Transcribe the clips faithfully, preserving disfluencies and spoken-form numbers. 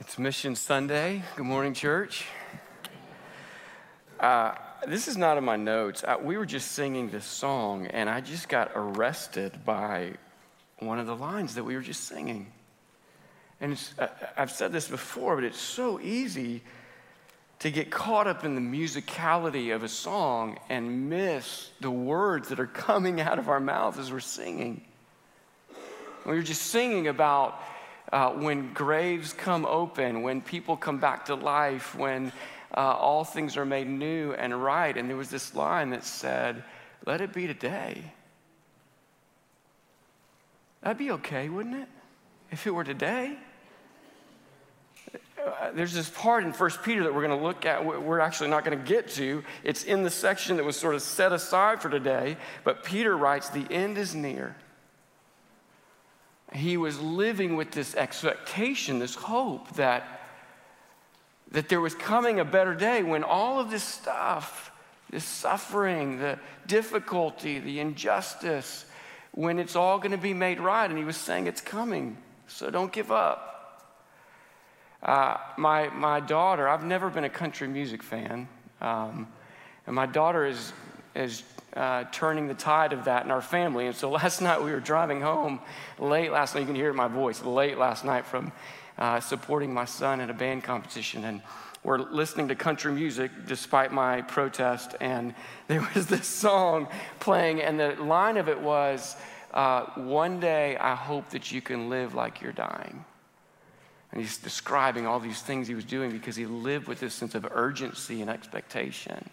It's Mission Sunday. Good morning, church. Uh, this is not in my notes. I, we were just singing this song, and I just got arrested by one of the lines that we were just singing. And it's, uh, I've said this before, but it's so easy to get caught up in the musicality of a song and miss the words that are coming out of our mouth as we're singing. We were just singing about Uh, when graves come open, when people come back to life, when uh, all things are made new and right. And there was this line that said, "Let it be today." That'd be okay, wouldn't it? If it were today. Uh, there's this part in First Peter that we're going to look at, we're actually not going to get to. It's in the section that was sort of set aside for today. But Peter writes, "The end is near." He was living with this expectation, this hope that, that there was coming a better day when all of this stuff, this suffering, the difficulty, the injustice, when it's all going to be made right. And he was saying it's coming, so don't give up. Uh, my, my daughter, I've never been a country music fan, um, and my daughter is, is Uh, turning the tide of that in our family. And so last night we were driving home late last night. You can hear it in my voice, late last night from uh, supporting my son in a band competition. And we're listening to country music despite my protest. And there was this song playing, and the line of it was, uh, "One day I hope that you can live like you're dying." And he's describing all these things he was doing because he lived with this sense of urgency and expectation.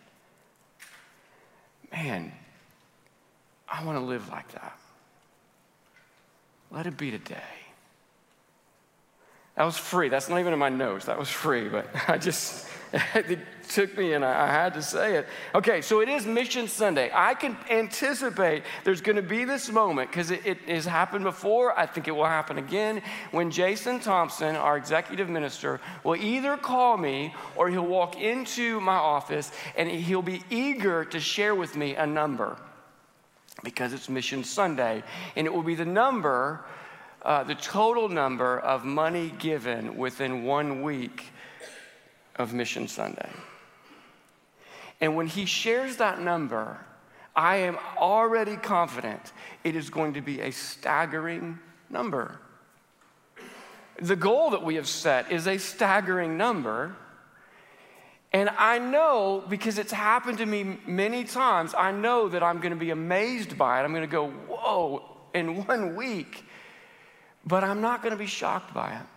Man, I want to live like that. Let it be today. That was free. That's not even in my notes. That was free, but I just, it took me and I, I had to say it. Okay, so it is Mission Sunday. I can anticipate there's going to be this moment because it, it has happened before. I think it will happen again when Jason Thompson, our executive minister, will either call me or he'll walk into my office and he'll be eager to share with me a number because it's Mission Sunday. And it will be the number Uh, the total number of money given within one week of Mission Sunday. And when he shares that number, I am already confident it is going to be a staggering number. The goal that we have set is a staggering number. And I know, because it's happened to me many times, I know that I'm going to be amazed by it. I'm going to go, whoa, in one week. But I'm not going to be shocked by it.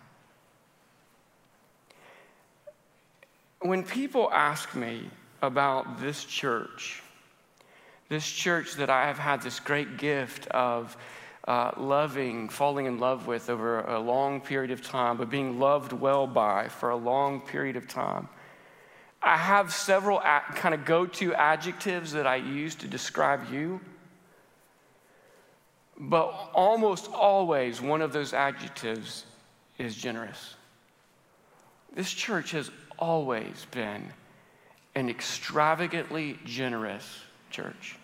When people ask me about this church, this church that I have had this great gift of uh, loving, falling in love with over a long period of time, but being loved well by for a long period of time, I have several a- kind of go-to adjectives that I use to describe you. But almost always one of those adjectives is generous. This church has always been an extravagantly generous church.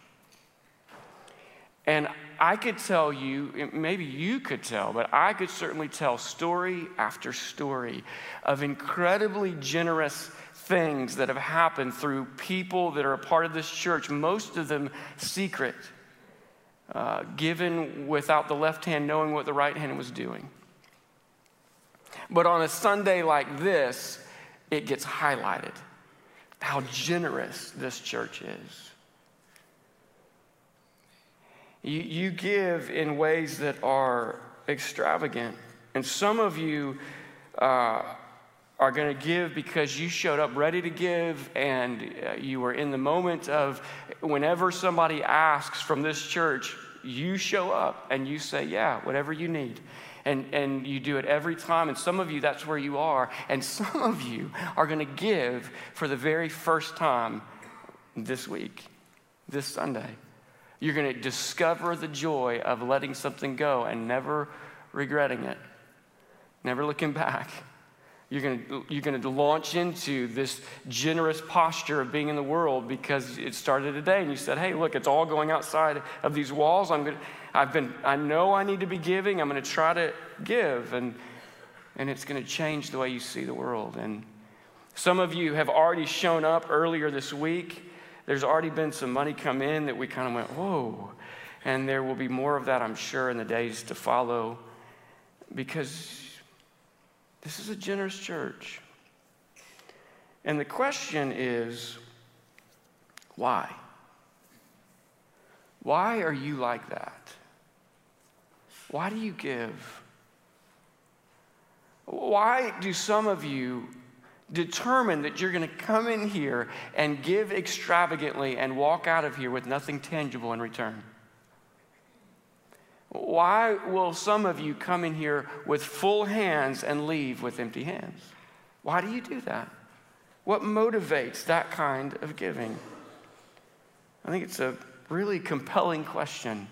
And I could tell you, maybe you could tell, but I could certainly tell story after story of incredibly generous things that have happened through people that are a part of this church, most of them secret. Uh, given without the left hand knowing what the right hand was doing. But on a Sunday like this, it gets highlighted how generous this church is. You, you give in ways that are extravagant. And some of you uh, are going to give because you showed up ready to give and uh, you were in the moment of whenever somebody asks from this church, you show up and you say, yeah, whatever you need. And, and you do it every time. And some of you, that's where you are. And some of you are going to give for the very first time this week, this Sunday. You're going to discover the joy of letting something go and never regretting it, never looking back. You're going to, you're going to launch into this generous posture of being in the world because it started today. And you said, hey, look, it's all going outside of these walls. I'm going to, I've been, I know I need to be giving. I'm going to try to give. And, and it's going to change the way you see the world. And some of you have already shown up earlier this week. There's already been some money come in that we kind of went, whoa. And there will be more of that, I'm sure, in the days to follow, because this is a generous church. And the question is, why? Why are you like that? Why do you give? Why do some of you determine that you're going to come in here and give extravagantly and walk out of here with nothing tangible in return? Why will some of you come in here with full hands and leave with empty hands? Why do you do that? What motivates that kind of giving? I think it's a really compelling question.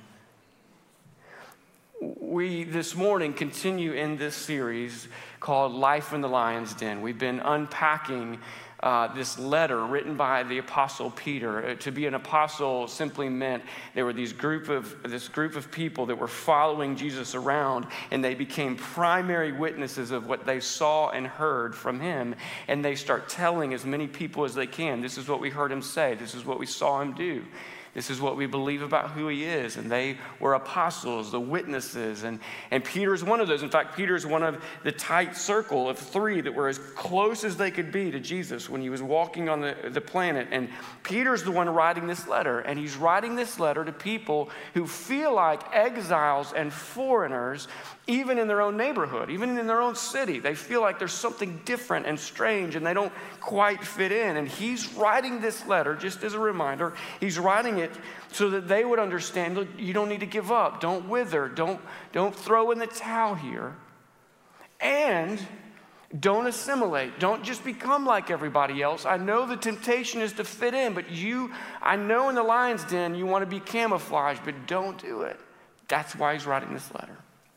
We, this morning, continue in this series called Life in the Lion's Den. We've been unpacking uh, this letter written by the Apostle Peter. To be an apostle simply meant there were these group of, this group of people that were following Jesus around, and they became primary witnesses of what they saw and heard from him, and they start telling as many people as they can, this is what we heard him say, this is what we saw him do. This is what we believe about who he is. And they were apostles, the witnesses. And, and Peter is one of those. In fact, Peter is one of the tight circle of three that were as close as they could be to Jesus when he was walking on the, the planet. And Peter's the one writing this letter. And he's writing this letter to people who feel like exiles and foreigners, even in their own neighborhood, even in their own city. They feel like there's something different and strange, and they don't quite fit in. And he's writing this letter, just as a reminder, he's writing it so that they would understand, look, you don't need to give up. Don't wither. Don't, don't throw in the towel here. And don't assimilate. Don't just become like everybody else. I know the temptation is to fit in, but you, I know in the lion's den you want to be camouflaged, but don't do it. That's why he's writing this letter.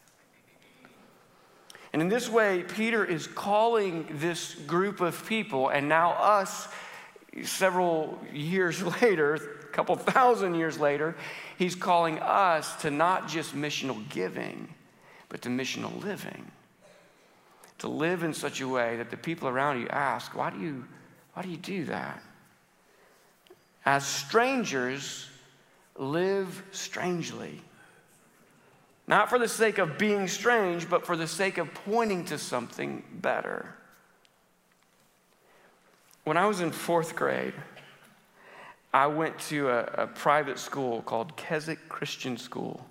And in this way, Peter is calling this group of people, and now us, several years later, a couple thousand years later, he's calling us to not just missional giving, but to missional living. To live in such a way that the people around you ask, why do you, why do you do that? As strangers, live strangely. Not for the sake of being strange, but for the sake of pointing to something better. When I was in fourth grade, I went to a, a private school called Keswick Christian School.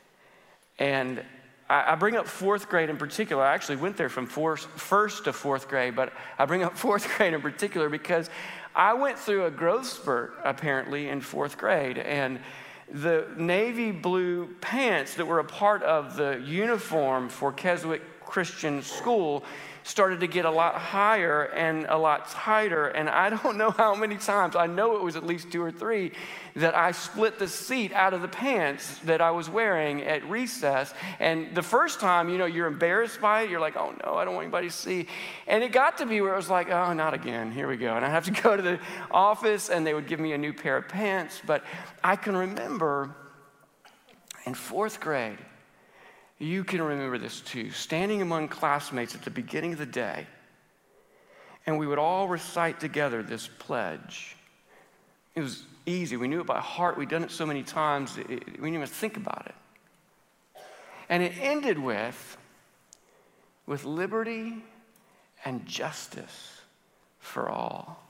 And I, I bring up fourth grade in particular. I actually went there from fourth, first to fourth grade, but I bring up fourth grade in particular because I went through a growth spurt, apparently, in fourth grade. And the navy blue pants that were a part of the uniform for Keswick Christian School started to get a lot higher and a lot tighter. And I don't know how many times, I know it was at least two or three, that I split the seat out of the pants that I was wearing at recess. And the first time, you know, you're embarrassed by it. You're like, oh no, I don't want anybody to see. And it got to be where I was like, oh, not again. Here we go. And I have to go to the office and they would give me a new pair of pants. But I can remember in fourth grade, you can remember this too, standing among classmates at the beginning of the day, and we would all recite together this pledge. It was easy. We knew it by heart. We'd done it so many times, it, we didn't even think about it. And it ended with, with liberty and justice for all.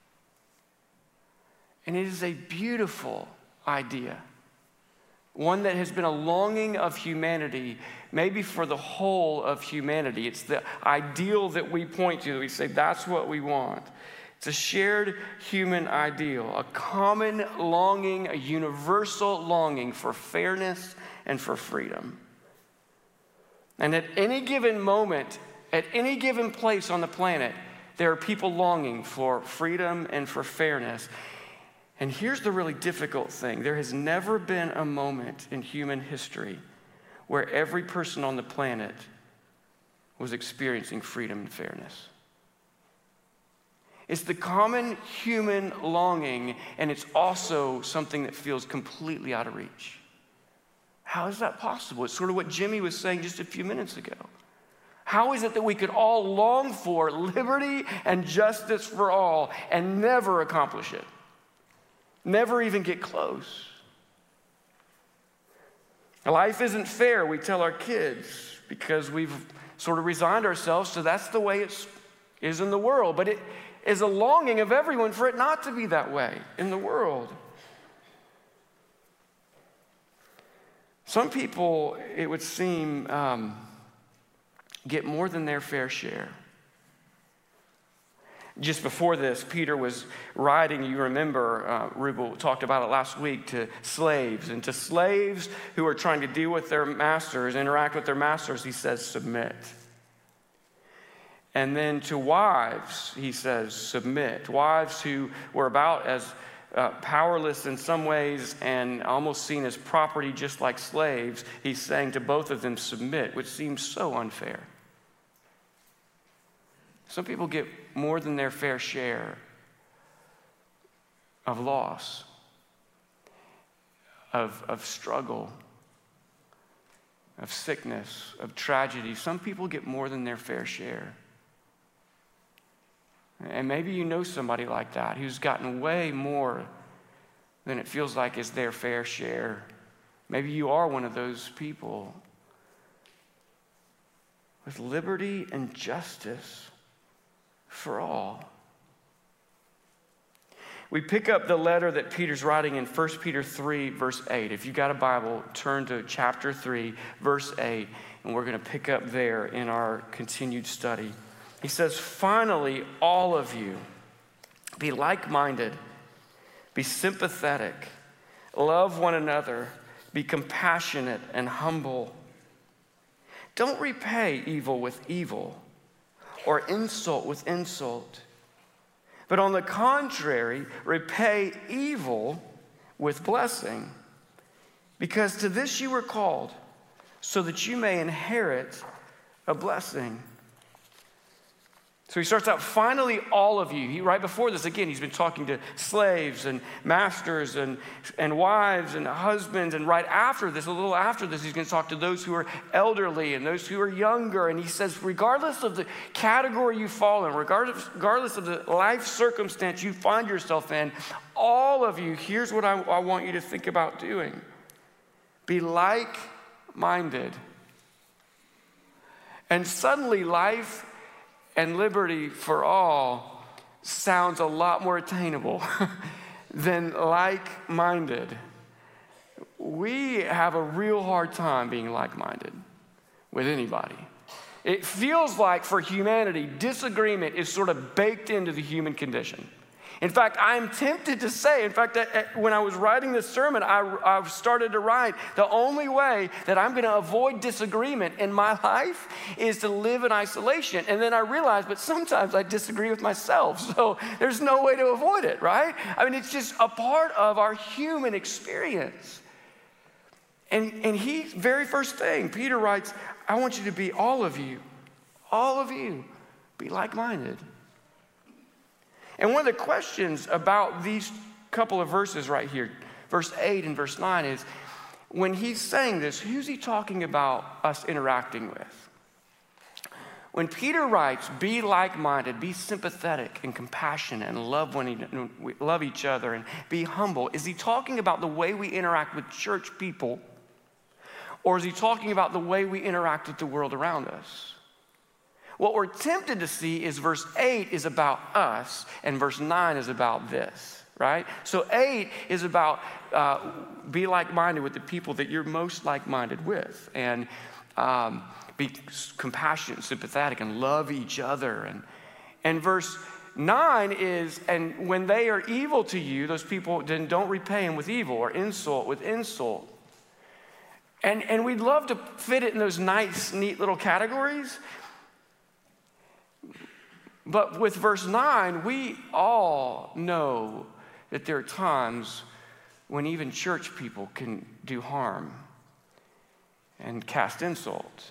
And it is a beautiful idea. One that has been a longing of humanity, maybe for the whole of humanity. It's the ideal that we point to. We say, that's what we want. It's a shared human ideal, a common longing, a universal longing for fairness and for freedom. And at any given moment, at any given place on the planet, there are people longing for freedom and for fairness. And here's the really difficult thing. There has never been a moment in human history where every person on the planet was experiencing freedom and fairness. It's the common human longing, and it's also something that feels completely out of reach. How is that possible? It's sort of what Jimmy was saying just a few minutes ago. How is it that we could all long for liberty and justice for all and never accomplish it? Never even get close. Life isn't fair, we tell our kids, because we've sort of resigned ourselves to that's the way it is in the world. But it is a longing of everyone for it not to be that way in the world. Some people, it would seem, um, get more than their fair share. Just before this, Peter was writing, you remember, uh, Rubel talked about it last week, to slaves. And to slaves who are trying to deal with their masters, interact with their masters, he says, submit. And then to wives, he says, submit. Wives who were about as uh, powerless in some ways and almost seen as property just like slaves, he's saying to both of them, submit, which seems so unfair. Some people get more than their fair share of loss, of, of struggle, of sickness, of tragedy. Some people get more than their fair share. And maybe you know somebody like that who's gotten way more than it feels like is their fair share. Maybe you are one of those people. With liberty and justice for all. We pick up the letter that Peter's writing in First Peter three, verse eight. If you've got a Bible, turn to chapter three, verse eight, and we're going to pick up there in our continued study. He says, finally, all of you, be like-minded, be sympathetic, love one another, be compassionate and humble. Don't repay evil with evil, or insult with insult. But on the contrary, repay evil with blessing, because to this you were called, so that you may inherit a blessing. So he starts out, finally, all of you. He, right before this, again, he's been talking to slaves and masters and, and wives and husbands. And right after this, a little after this, he's going to talk to those who are elderly and those who are younger. And he says, regardless of the category you fall in, regardless, regardless of the life circumstance you find yourself in, all of you, here's what I, I want you to think about doing. Be like-minded. And suddenly life and liberty for all sounds a lot more attainable than like-minded. We have a real hard time being like-minded with anybody. It feels like for humanity, disagreement is sort of baked into the human condition. In fact, I'm tempted to say, in fact, when I was writing this sermon, I, I started to write, the only way that I'm going to avoid disagreement in my life is to live in isolation. And then I realized, but sometimes I disagree with myself, so there's no way to avoid it, right? I mean, it's just a part of our human experience. And, and he, very first thing, Peter writes, I want you to be, all of you, all of you, be like-minded. And one of the questions about these couple of verses right here, verse eight and verse nine, is when he's saying this, who's he talking about us interacting with? When Peter writes, be like-minded, be sympathetic and compassionate and love, when he, love each other and be humble, is he talking about the way we interact with church people, or is he talking about the way we interact with the world around us? What we're tempted to see is verse eight is about us, and verse nine is about this, right? So eight is about uh, be like-minded with the people that you're most like-minded with, and um, be compassionate, sympathetic, and love each other. And, and verse nine is, and when they are evil to you, those people, then don't repay them with evil or insult with insult. And, and we'd love to fit it in those nice, neat little categories. But with verse nine, we all know that there are times when even church people can do harm and cast insult.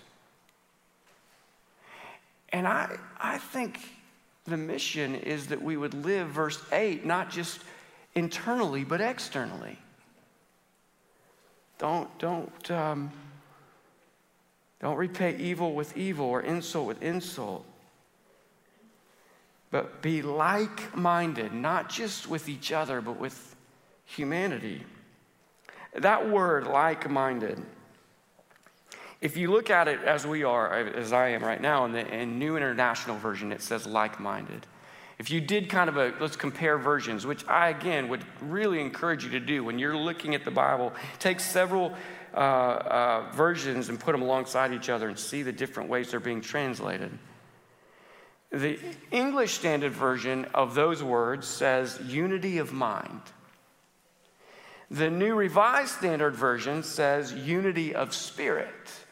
And I, I think the mission is that we would live verse eight, not just internally, but externally. Don't, don't, um, Don't repay evil with evil or insult with insult. But be like-minded, not just with each other, but with humanity. That word, like-minded, if you look at it as we are, as I am right now, in the in New International Version, it says like-minded. If you did kind of a, let's compare versions, which I, again, would really encourage you to do when you're looking at the Bible, take several uh, uh, versions and put them alongside each other and see the different ways they're being translated. The English Standard Version of those words says unity of mind. The New Revised Standard Version says unity of spirit.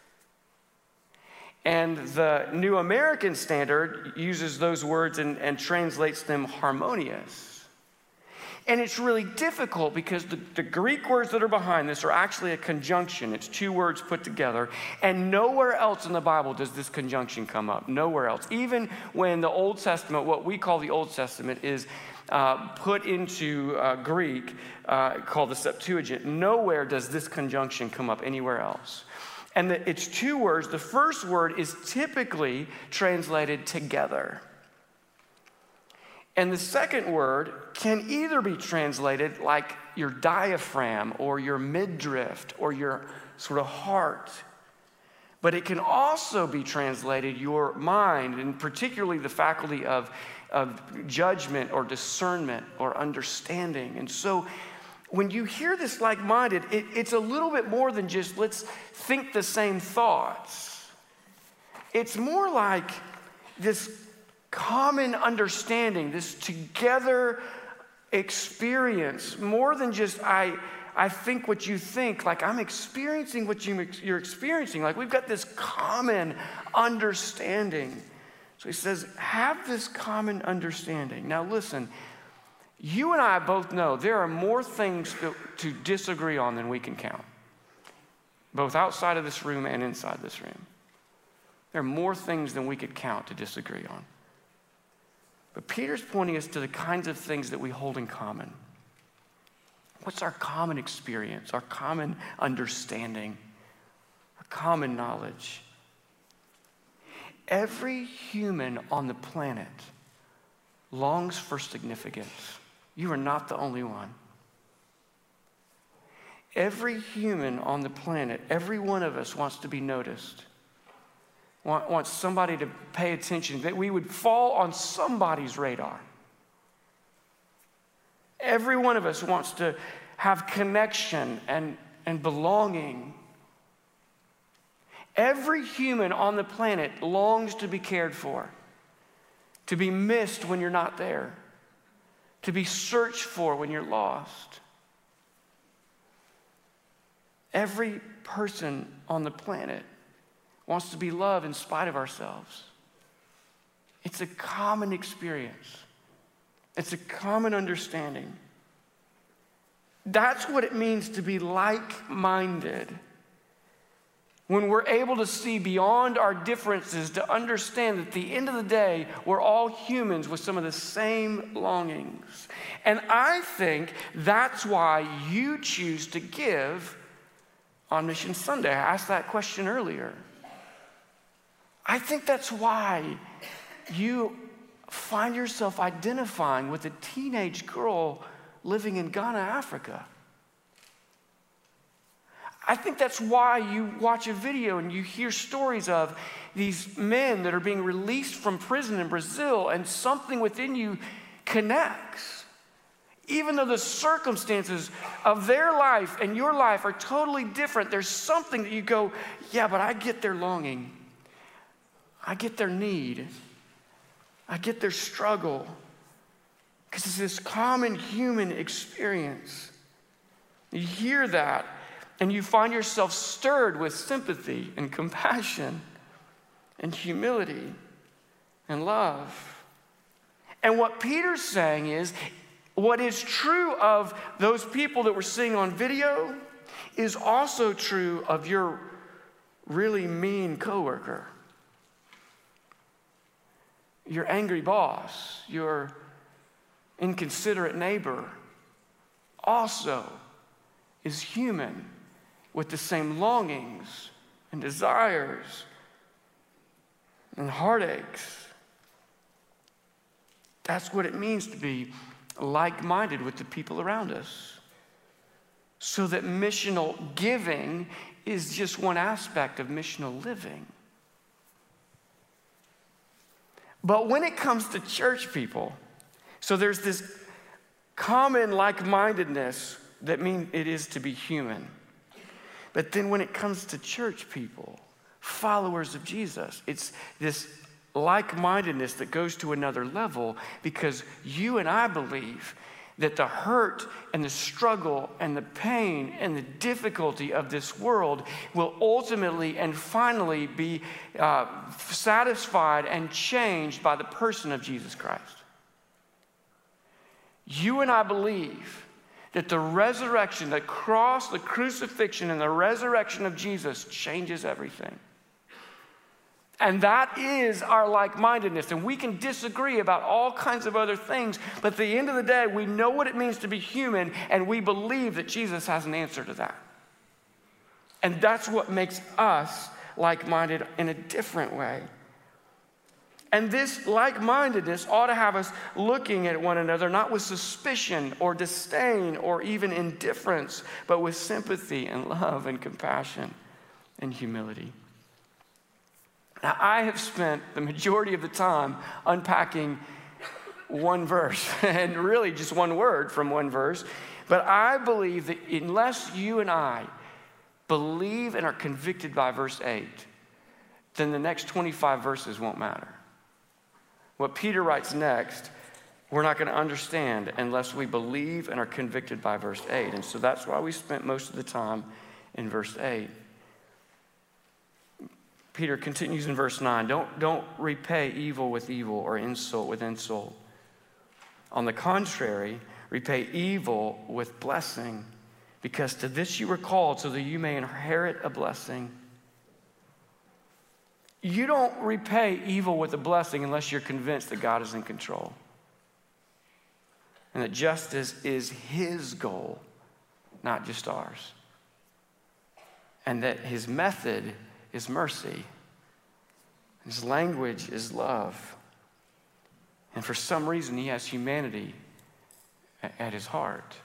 And the New American Standard uses those words and, and translates them harmonious. And it's really difficult because the, the Greek words that are behind this are actually a conjunction. It's two words put together. And nowhere else in the Bible does this conjunction come up. Nowhere else. Even when the Old Testament, what we call the Old Testament, is uh, put into uh, Greek, uh, called the Septuagint, nowhere does this conjunction come up anywhere else. And the, it's two words. The first word is typically translated together. And the second word can either be translated like your diaphragm or your midriff or your sort of heart. But it can also be translated your mind, and particularly the faculty of, of judgment or discernment or understanding. And so when you hear this like-minded, it, it's a little bit more than just let's think the same thoughts. It's more like this common understanding, this together experience, more than just I, I think what you think, like I'm experiencing what you, you're experiencing. Like we've got this common understanding. So he says, have this common understanding. Now listen, you and I both know there are more things to, to disagree on than we can count, both outside of this room and inside this room. There are more things than we could count to disagree on. But Peter's pointing us to the kinds of things that we hold in common. What's our common experience, our common understanding, our common knowledge? Every human on the planet longs for significance. You are not the only one. Every human on the planet, every one of us wants to be noticed, want, wants somebody to pay attention, that we would fall on somebody's radar. Every one of us wants to have connection and, and belonging. Every human on the planet longs to be cared for, to be missed when you're not there, to be searched for when you're lost. Every person on the planet wants to be loved in spite of ourselves. It's a common experience. It's a common understanding. That's what it means to be like-minded. When we're able to see beyond our differences, to understand that at the end of the day, we're all humans with some of the same longings. And I think that's why you choose to give on Mission Sunday. I asked that question earlier. I think that's why you find yourself identifying with a teenage girl living in Ghana, Africa. I think that's why you watch a video and you hear stories of these men that are being released from prison in Brazil, and something within you connects. Even though the circumstances of their life and your life are totally different, there's something that you go, yeah, but I get their longing. I get their need. I get their struggle. Because it's this common human experience. You hear that, and you find yourself stirred with sympathy and compassion and humility and love. And what Peter's saying is, what is true of those people that we're seeing on video is also true of your really mean coworker, your angry boss, your inconsiderate neighbor, also is human with the same longings and desires and heartaches. That's what it means to be like-minded with the people around us. So that missional giving is just one aspect of missional living. But when it comes to church people, so there's this common like-mindedness that means it is to be human. But then when it comes to church people, followers of Jesus, it's this like-mindedness that goes to another level, because you and I believe that the hurt and the struggle and the pain and the difficulty of this world will ultimately and finally be uh, satisfied and changed by the person of Jesus Christ. You and I believe that the resurrection, the cross, the crucifixion, and the resurrection of Jesus changes everything. And that is our like-mindedness. And we can disagree about all kinds of other things, but at the end of the day, we know what it means to be human, and we believe that Jesus has an answer to that. And that's what makes us like-minded in a different way. And this like-mindedness ought to have us looking at one another, not with suspicion or disdain or even indifference, but with sympathy and love and compassion and humility. Now, I have spent the majority of the time unpacking one verse, and really just one word from one verse. But I believe that unless you and I believe and are convicted by verse eight, then the next twenty-five verses won't matter. What Peter writes next, we're not going to understand unless we believe and are convicted by verse eight. And so that's why we spent most of the time in verse eight. Peter continues in verse nine, don't, don't repay evil with evil or insult with insult. On the contrary, repay evil with blessing, because to this you were called so that you may inherit a blessing. You don't repay evil with a blessing unless you're convinced that God is in control and that justice is his goal, not just ours, and that his method is mercy. His language is love. And for some reason, he has humanity at his heart.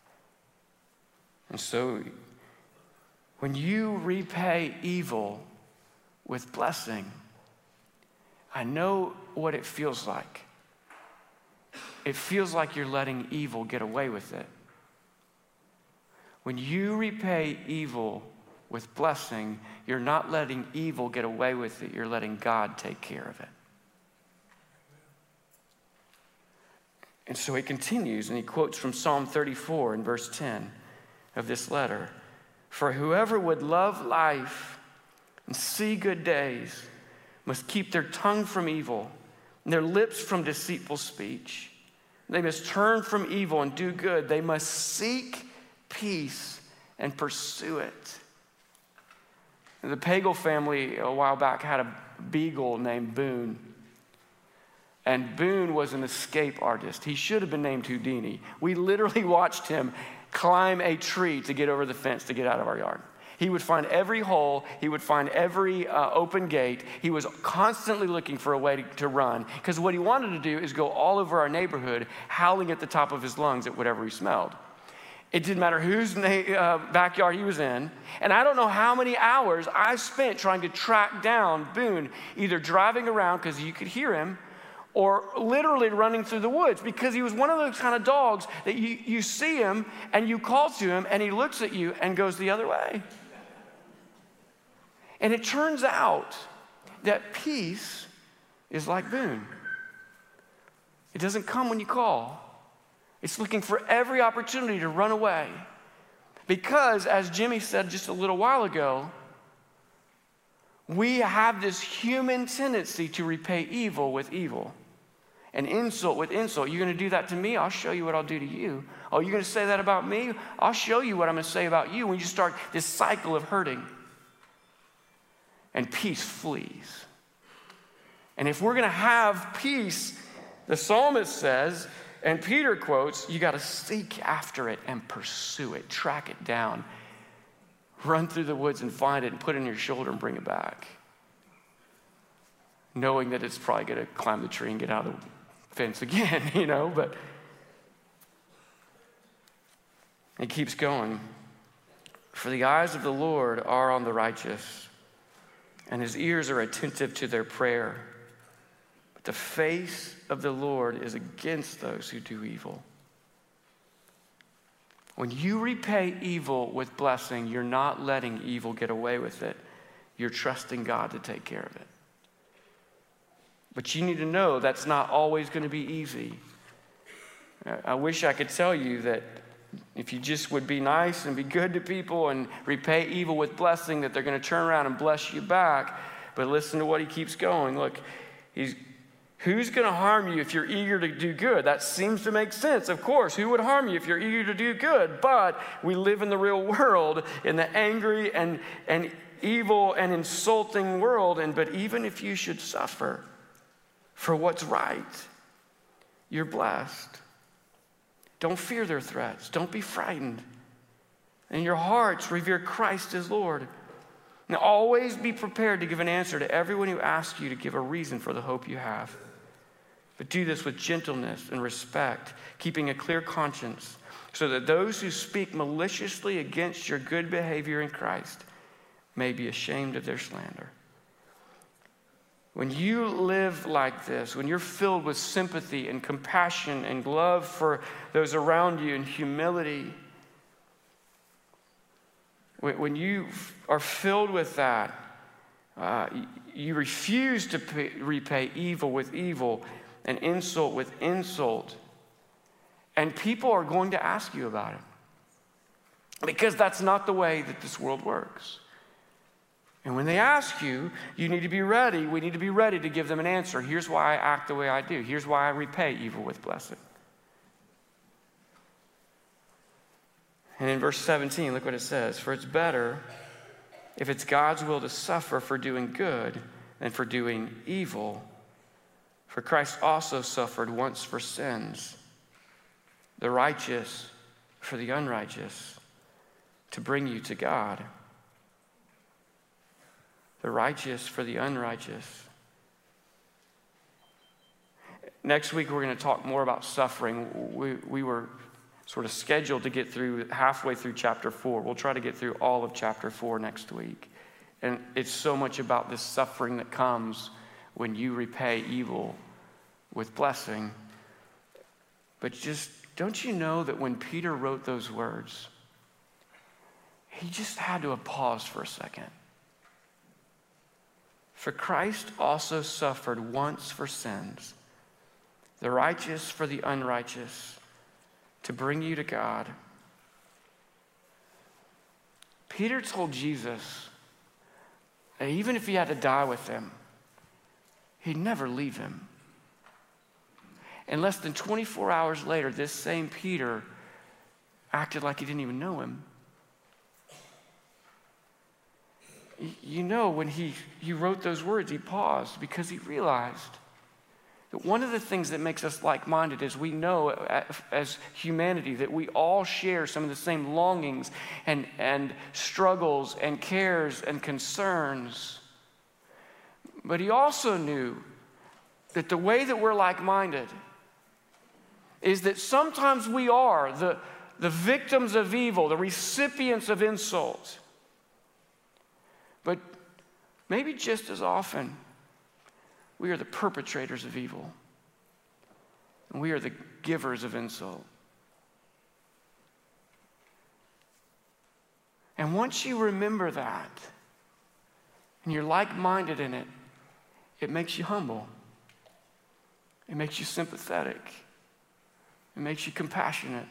And so when you repay evil with blessing, I know what it feels like. It feels like you're letting evil get away with it. When you repay evil with blessing, you're not letting evil get away with it. You're letting God take care of it. And so he continues, and he quotes from Psalm thirty-four in verse ten of this letter. For whoever would love life and see good days must keep their tongue from evil and their lips from deceitful speech. They must turn from evil and do good. They must seek peace and pursue it. The Pagel family a while back had a beagle named Boone. And Boone was an escape artist. He should have been named Houdini. We literally watched him climb a tree to get over the fence to get out of our yard. He would find every hole. He would find every uh, open gate. He was constantly looking for a way to, to run, because what he wanted to do is go all over our neighborhood howling at the top of his lungs at whatever he smelled. It didn't matter whose uh, backyard he was in. And I don't know how many hours I spent trying to track down Boone, either driving around because you could hear him, or literally running through the woods, because he was one of those kind of dogs that you, you see him and you call to him and he looks at you and goes the other way. And it turns out that peace is like Boone. It doesn't come when you call. It's looking for every opportunity to run away. Because, as Jimmy said just a little while ago, we have this human tendency to repay evil with evil and insult with insult. You're going to do that to me? I'll show you what I'll do to you. Oh, you're going to say that about me? I'll show you what I'm going to say about you. When you start this cycle of hurting, and peace flees. And if we're going to have peace, the psalmist says, and Peter quotes, you got to seek after it and pursue it, track it down, run through the woods and find it and put it in your shoulder and bring it back, knowing that it's probably going to climb the tree and get out of the fence again, you know, but it keeps going. For the eyes of the Lord are on the righteous, and his ears are attentive to their prayer. But the face of the Lord is against those who do evil. When you repay evil with blessing, you're not letting evil get away with it. You're trusting God to take care of it. But you need to know that's not always going to be easy. I wish I could tell you that if you just would be nice and be good to people and repay evil with blessing, that they're going to turn around and bless you back. But listen to what he keeps going. Look, he's, who's going to harm you if you're eager to do good? That seems to make sense. Of course, who would harm you if you're eager to do good? But we live in the real world, in the angry and, and evil and insulting world. And but even if you should suffer for what's right, you're blessed. Don't fear their threats. Don't be frightened. In your hearts, revere Christ as Lord. Now, always be prepared to give an answer to everyone who asks you to give a reason for the hope you have. But do this with gentleness and respect, keeping a clear conscience, so that those who speak maliciously against your good behavior in Christ may be ashamed of their slander. When you live like this, when you're filled with sympathy and compassion and love for those around you and humility, when you are filled with that, uh, you refuse to pay, repay evil with evil and insult with insult. And people are going to ask you about it, because that's not the way that this world works. And when they ask you, you need to be ready. We need to be ready to give them an answer. Here's why I act the way I do. Here's why I repay evil with blessing. And in verse seventeen, look what it says. For it's better, if it's God's will to suffer for doing good than for doing evil. For Christ also suffered once for sins, the righteous for the unrighteous, to bring you to God. The righteous for the unrighteous. Next week, we're going to talk more about suffering. We, we were sort of scheduled to get through halfway through chapter four. We'll try to get through all of chapter four next week. And it's so much about this suffering that comes when you repay evil with blessing. But just, don't you know that when Peter wrote those words, he just had to have paused for a second. For Christ also suffered once for sins, the righteous for the unrighteous, to bring you to God. Peter told Jesus that even if he had to die with him, he'd never leave him. And less than twenty-four hours later, this same Peter acted like he didn't even know him. You know, when he, he wrote those words, he paused because he realized that one of the things that makes us like-minded is we know as humanity that we all share some of the same longings and, and struggles and cares and concerns. But he also knew that the way that we're like-minded is that sometimes we are the, the victims of evil, the recipients of insult. But maybe just as often, we are the perpetrators of evil. And we are the givers of insult. And once you remember that, and you're like-minded in it, it makes you humble. It makes you sympathetic. It makes you compassionate.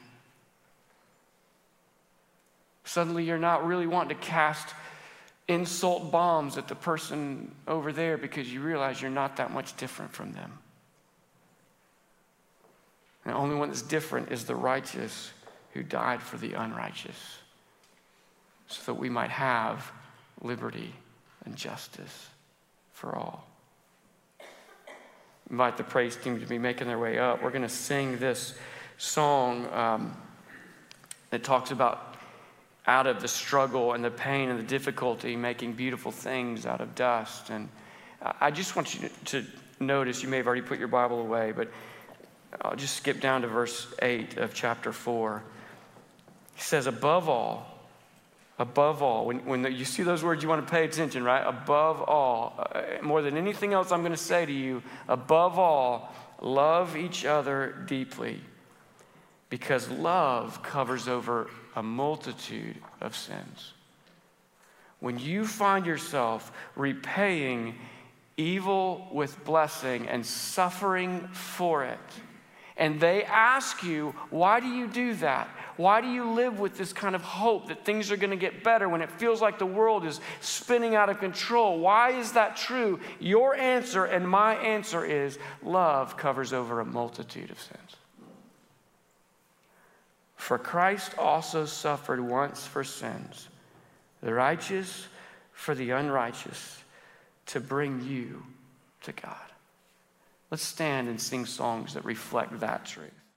Suddenly you're not really wanting to cast insult bombs at the person over there because you realize you're not that much different from them. And the only one that's different is the righteous who died for the unrighteous so that we might have liberty and justice for all. Invite the praise team to be making their way up. We're going to sing this song um, that talks about out of the struggle and the pain and the difficulty, making beautiful things out of dust. And I just want you to notice, you may have already put your Bible away, but I'll just skip down to verse eight of chapter four. He says, above all, above all, when, when you see those words, you want to pay attention, right? Above all, uh, more than anything else I'm going to say to you, above all, love each other deeply, because love covers over a multitude of sins. When you find yourself repaying evil with blessing and suffering for it, and they ask you, why do you do that? Why do you live with this kind of hope that things are going to get better when it feels like the world is spinning out of control? Why is that true? Your answer and my answer is love covers over a multitude of sins. For Christ also suffered once for sins, the righteous for the unrighteous, to bring you to God. Let's stand and sing songs that reflect that truth.